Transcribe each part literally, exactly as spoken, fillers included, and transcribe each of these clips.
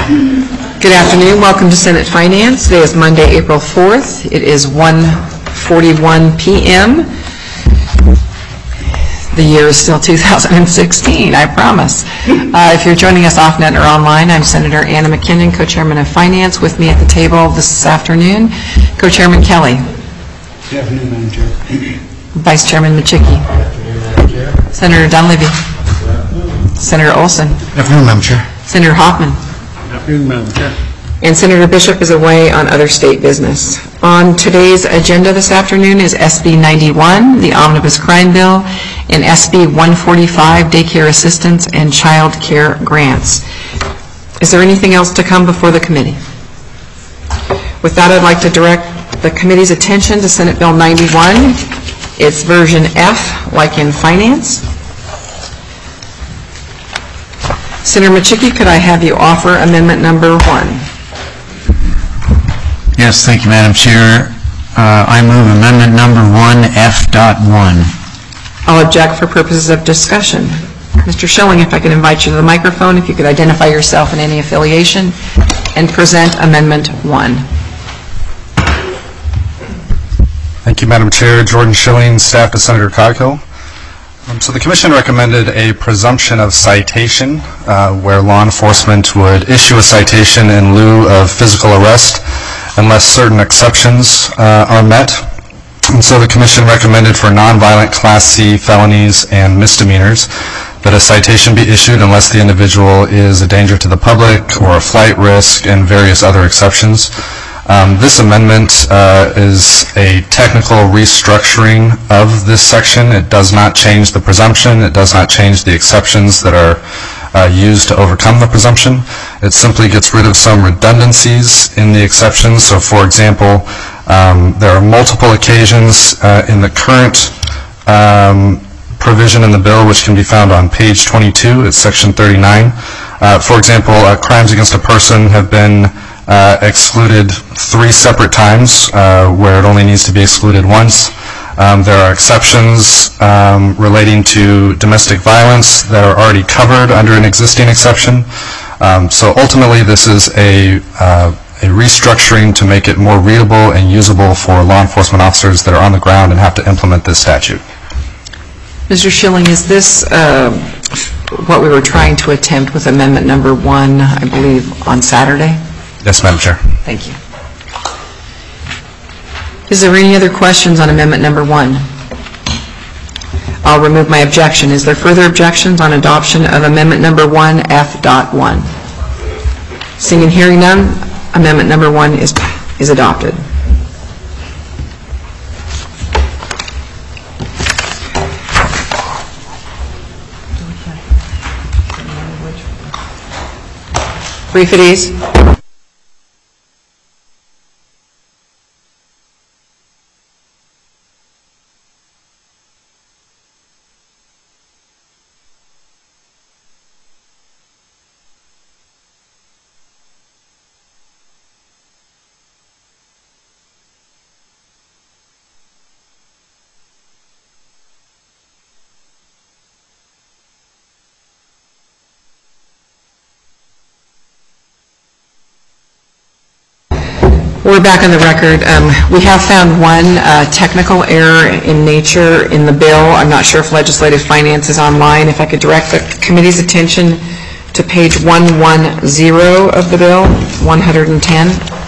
Good afternoon. Welcome to Senate Finance. Today is Monday, April fourth. It is one forty-one p m The year is still two thousand sixteen, I promise. Uh, if you're joining us off-net or online, I'm Senator Anna McKinnon, Co-Chairman of Finance. With me at the table this afternoon, Co-Chairman Kelly. Good afternoon, Madam Chair. Vice Chairman Machicki. Good afternoon, Madam Chair. Senator Dunleavy. Senator Olson. Good afternoon, Madam Chair. Senator Hoffman. Good afternoon, Madam Chair. And Senator Bishop is away on other state business. On today's agenda this afternoon is S B ninety-one, the Omnibus Crime Bill, and S B one forty-five, Daycare Assistance and Child Care Grants. Is there anything else to come before the committee? With that, I'd like to direct the committee's attention to Senate Bill ninety-one. It's version F, like in finance. Senator Machicki, could I have you offer amendment number one? Yes, thank you, Madam Chair. Uh, I move amendment number one, F dot one. I'll object for purposes of discussion. Mister Schilling, if I could invite you to the microphone, if you could identify yourself and any affiliation, and present amendment one. Thank you, Madam Chair. Jordan Schilling, staff to Senator Coghill. Um, so the Commission recommended a presumption of citation uh, where law enforcement would issue a citation in lieu of physical arrest unless certain exceptions uh, are met. And so the Commission recommended for nonviolent Class C felonies and misdemeanors that a citation be issued unless the individual is a danger to the public or a flight risk and various other exceptions. Um, this amendment uh, is a technical restructuring of this section. It does not change the presumption. It does not change the exceptions that are uh, used to overcome the presumption. It simply gets rid of some redundancies in the exceptions. So, for example, um, there are multiple occasions uh, in the current um, provision in the bill, which can be found on page twenty-two. It's section thirty-nine. Uh, for example, uh, crimes against a person have been Uh, excluded three separate times uh, where it only needs to be excluded once. Um, there are exceptions um, relating to domestic violence that are already covered under an existing exception. Um, so ultimately this is a, uh, a restructuring to make it more readable and usable for law enforcement officers that are on the ground and have to implement this statute. Mister Schilling, is this uh, what we were trying to attempt with amendment number one, I believe, on Saturday? Yes, Madam Chair. Thank you. Is there any other questions on amendment number one? I'll remove my objection. Is there further objections on adoption of amendment number one, F dot one? Seeing and hearing none, amendment number one is, is adopted. Brief at ease. We're back on the record. Um, we have found one uh, technical error in nature in the bill. I'm not sure if Legislative Finance is online. If I could direct the committee's attention to page one ten of the bill, one ten.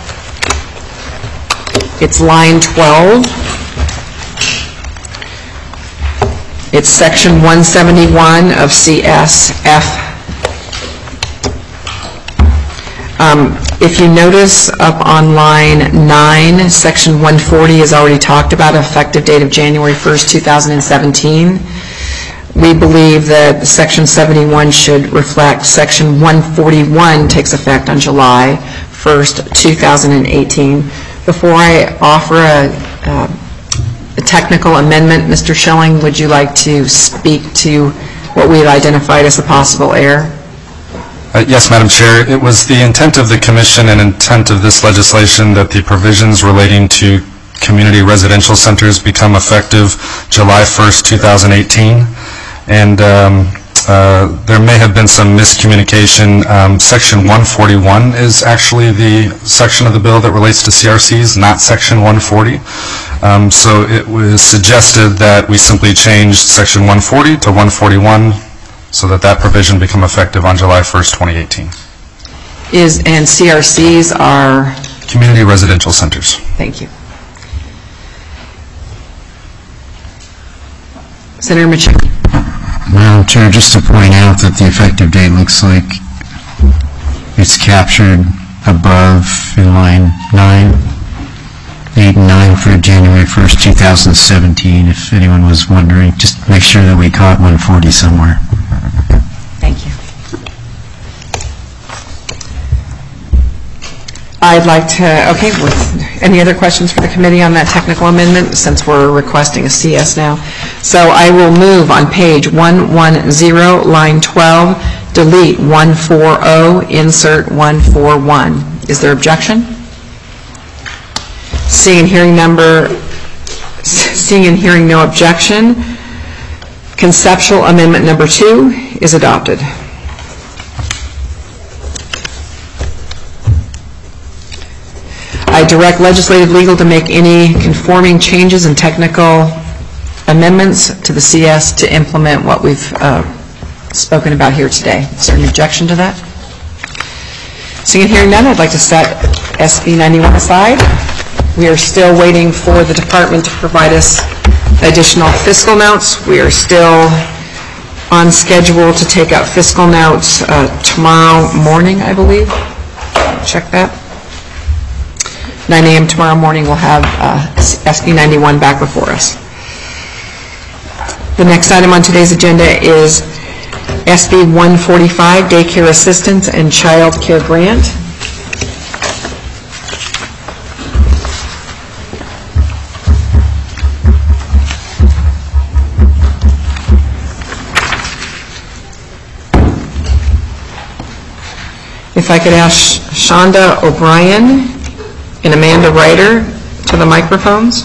It's line twelve. It's section one seventy-one of C S F. Um, if you notice up on line nine, section one forty is already talked about, effective date of January first, two thousand seventeen. We believe that section seventy-one should reflect section one forty-one takes effect on July first, two thousand eighteen. Before I offer a, uh, a technical amendment, Mister Schilling, would you like to speak to what we had identified as a possible error? Uh, yes, Madam Chair. It was the intent of the Commission and intent of this legislation that the provisions relating to community residential centers become effective July first, two thousand eighteen. And um, uh, uh, there may have been some miscommunication. Um, Section one forty-one is actually the section of the bill that relates to C R Cs, not Section one forty. Um, so it was suggested that we simply change Section one forty to one forty-one so that that provision become effective on July first, twenty eighteen. Is, and C R Cs are? Community residential centers. Thank you. Senator Mitchell. Madam Chair, just to point out that the effective date looks like it's captured above in line nine, eight and nine for January first, two thousand seventeen, if anyone was wondering. Just make sure that we caught one forty somewhere. Thank you. I'd like to, okay, with any other questions for the committee on that technical amendment, since we're requesting a C S now? So I will move on page one ten, line twelve, delete one forty, insert one forty-one. Is there objection? Seeing and hearing number, seeing and hearing no objection, conceptual amendment number two is adopted. I direct legislative legal to make any conforming changes and technical amendments to the C S to implement what we've uh, spoken about here today. Is there an objection to that? Seeing and hearing none, I'd like to set S B ninety-one aside. We are still waiting for the department to provide us additional fiscal notes. We are still on schedule to take out fiscal notes uh, tomorrow morning, I believe. Check that. nine a m tomorrow morning we'll have uh, S B ninety-one back before us. The next item on today's agenda is S B one forty-five, Daycare Assistance and Child Care Grant. If I could ask Shonda O'Brien and Amanda Ryder to the microphones.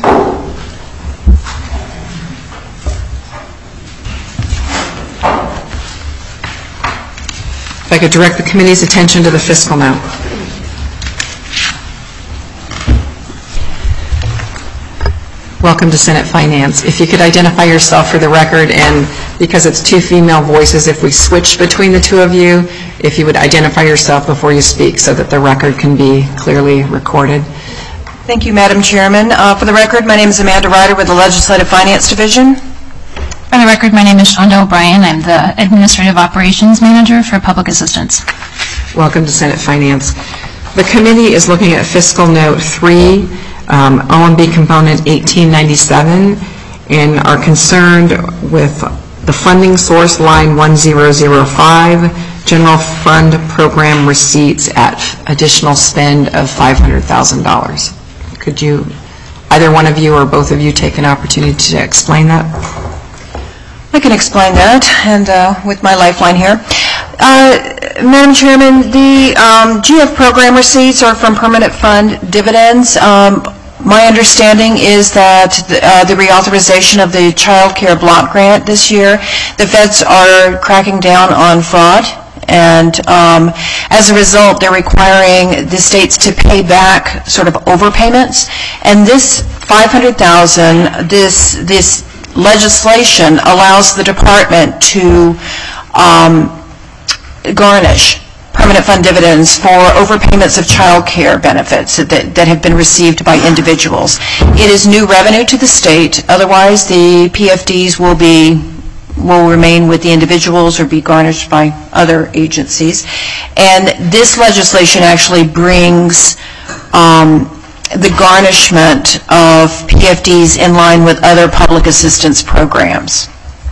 If I could direct the committee's attention to the fiscal note. Welcome to Senate Finance. If you could identify yourself for the record, and because it's two female voices, if we switch between the two of you, if you would identify yourself before you speak so that the record can be clearly recorded. Thank you, Madam Chairman. Uh, for the record, my name is Amanda Ryder with the Legislative Finance Division. For the record, my name is Shonda O'Brien. I'm the Administrative Operations Manager for Public Assistance. Welcome to Senate Finance. The committee is looking at fiscal note three, um, O M B component eighteen ninety-seven, and are concerned with the funding source line one thousand five, general fund program receipts at additional spend of five hundred thousand dollars. Could you, either one of you or both of you, take an opportunity to explain that? I can explain that, and uh, with my lifeline here. Uh, Madam Chairman, the um, G F program receipts are from permanent fund dividends. Um, my understanding is that the, uh, the reauthorization of the child care block grant this year, the feds are cracking down on fraud, and um, as a result, they're requiring the states to pay back sort of overpayments. And this five hundred thousand dollars, this this legislation allows the department to um, garnish permanent fund dividends for overpayments of child care benefits that, that have been received by individuals. It is new revenue to the state. Otherwise, the P F Ds will be will remain with the individuals or be garnished by other agencies. And this legislation actually brings um, the garnishment of P F Ds in line with other public assistance programs.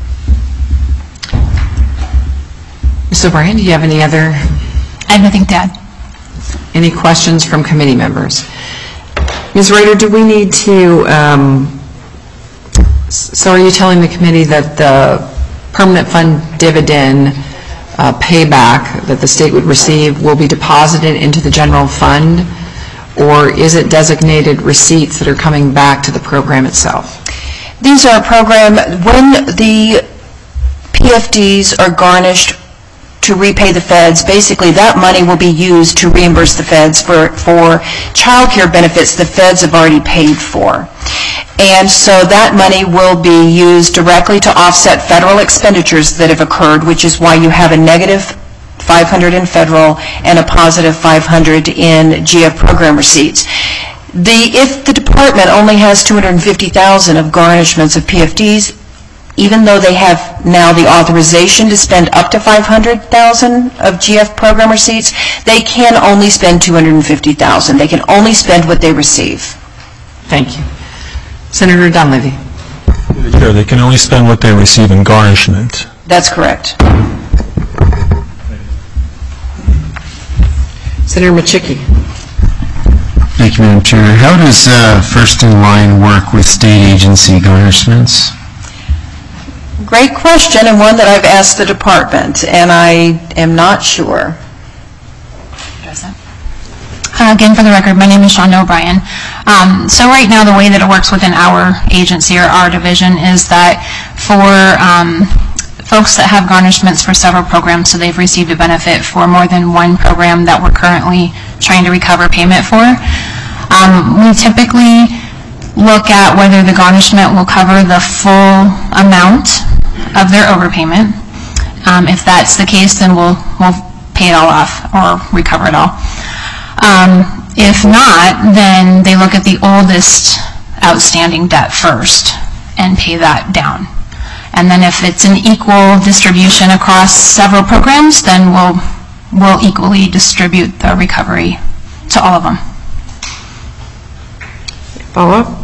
Miz O'Brien, do you have any other? I have nothing to add. Any questions from committee members? Miz Ryder, do we need to, um, so are you telling the committee that the permanent fund dividend uh, payback that the state would receive will be deposited into the general fund, or is it designated receipts that are coming back to the program itself? These are a program, when the P F Ds are garnished to repay the feds, basically that money will be used to reimburse the feds for, for child care benefits the feds have already paid for. And so that money will be used directly to offset federal expenditures that have occurred, which is why you have a negative five hundred in federal and a positive five hundred in G F program receipts. The, if the department only has two hundred fifty thousand of garnishments of P F Ds, even though they have now the authorization to spend up to five hundred thousand of G F program receipts, they can only spend two hundred fifty thousand. They can only spend what they receive. Thank you. Senator Dunleavy. Chair, they can only spend what they receive in garnishment. That's correct. Senator Machicki. Thank you, Madam Chair. How does uh, First in Line work with state agency garnishments? Great question, and one that I've asked the department, and I am not sure. Uh, Again, for the record, my name is Shonda O'Brien. Um, so right now, the way that it works within our agency or our division is that for um, folks that have garnishments for several programs, so they've received a benefit for more than one program that we're currently trying to recover payment for, um, we typically look at whether the garnishment will cover the full amount of their overpayment. Um, if that's the case, then we'll, we'll pay it all off or recover it all. Um, if not, then they look at the oldest outstanding debt first and pay that down. And then if it's an equal distribution across several programs, then we'll, we'll equally distribute the recovery to all of them. Follow up?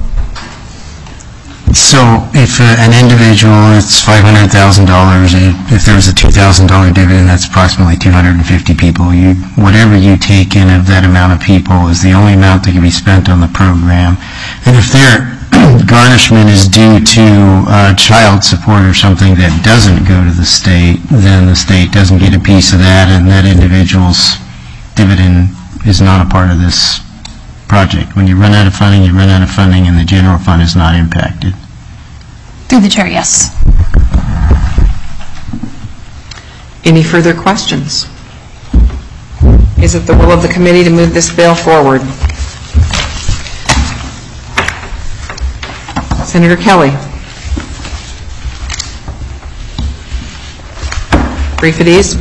So if uh, an individual, it's five hundred thousand dollars, if there was a two thousand dollar dividend, that's approximately two hundred fifty people. You, whatever you take in of that amount of people is the only amount that can be spent on the program. And if their garnishment is due to uh, child support or something that doesn't go to the state, then the state doesn't get a piece of that, and that individual's dividend is not a part of this project. When you run out of funding, you run out of funding, and the general fund is not impacted. Through the chair, yes. Any further questions? Is it the will of the committee to move this bill forward? Senator Kelly. Brief at ease.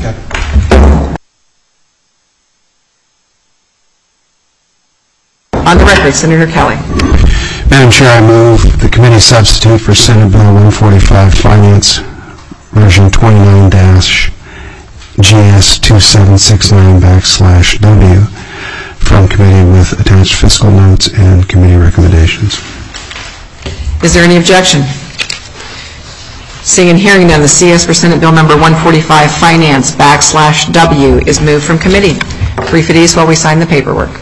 On the record, Senator Kelly. Madam Chair, I move the committee substitute for Senate Bill one forty-five Finance version twenty-nine G S twenty-seven sixty-nine backslash W from committee with attached fiscal notes and committee recommendations. Is there any objection? Seeing and hearing none, the C S for Senate Bill number one forty-five Finance backslash W is moved from committee. Brief at ease while we sign the paperwork.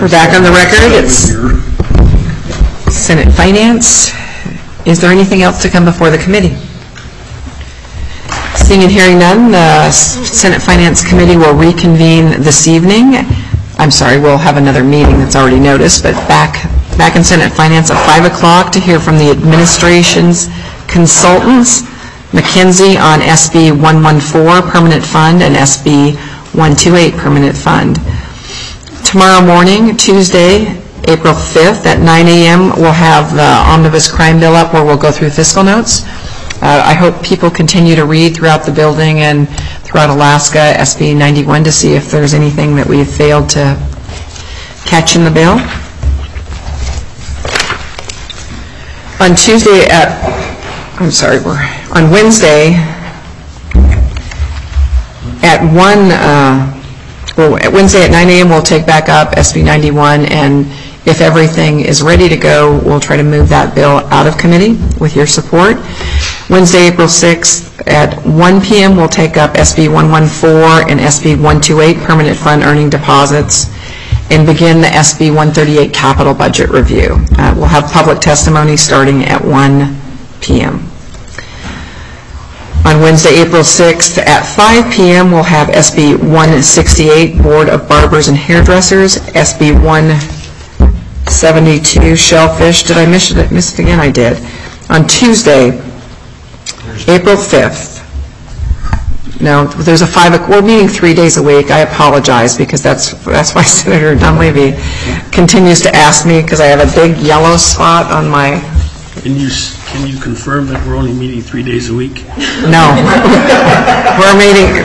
We're back on the record. It's Senate Finance. Is there anything else to come before the committee? Seeing and hearing none, the Senate Finance Committee will reconvene this evening. I'm sorry, we'll have another meeting that's already noticed, but back back in Senate Finance at five o'clock to hear from the administration's consultants, McKinsey on S B one fourteen Permanent Fund and S B one twenty-eight Permanent Fund. Tomorrow morning, Tuesday, April fifth at nine a.m., we'll have the Omnibus Crime Bill up where we'll go through fiscal notes. Uh, I hope people continue to read throughout the building and throughout Alaska, S B ninety-one, to see if there's anything that we've failed to catch in the bill. On Tuesday at, I'm sorry, we're, on Wednesday at one, uh, well, at Wednesday at nine a.m. we'll take back up S B ninety-one, and if everything is ready to go, we'll try to move that bill out of committee with your support. Wednesday, April sixth at one p.m. we'll take up S B one fourteen and S B one twenty-eight Permanent Fund Earning Deposits and begin the S B one thirty-eight Capital Budget Review. Uh, we'll have public testimony starting at one p.m. On Wednesday, April sixth at five p.m. we'll have S B one sixty-eight Board of Barbers and Hairdressers, S B one seventy-two Shellfish. Did I miss it, miss it again? I did. On Tuesday, April fifth. No, there's a five. We're meeting three days a week. I apologize because that's that's why Senator Dunleavy continues to ask me, because I have a big yellow spot on my. Can you can you confirm that we're only meeting three days a week? No, we're meeting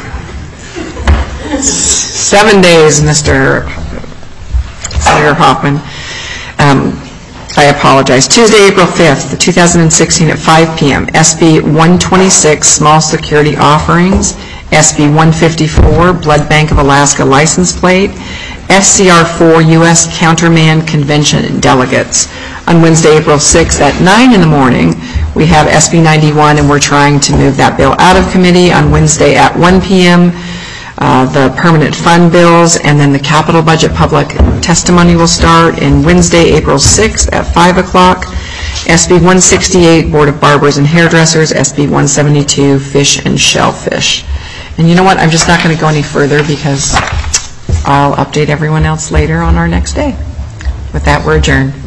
seven days, Mister Senator Hoffman. Um, I apologize. Tuesday, April fifth, two thousand sixteen at five p.m. S B one twenty-six Small Security Offerings, S B one fifty-four Blood Bank of Alaska License Plate, F C R four U S Counterman Convention Delegates. On Wednesday, April sixth at nine in the morning, we have S B ninety-one, and we're trying to move that bill out of committee. On Wednesday at one p.m., uh, the permanent fund bills, and then the capital budget public testimony will start. And Wednesday, April sixth at five o'clock, S B one sixty-eight Board of Barbers and Hairdressers, S B one seventy-two Fish and Shellfish. And you know what? I'm just not going to go any further because I'll update everyone else later on our next day. With that, we're adjourned.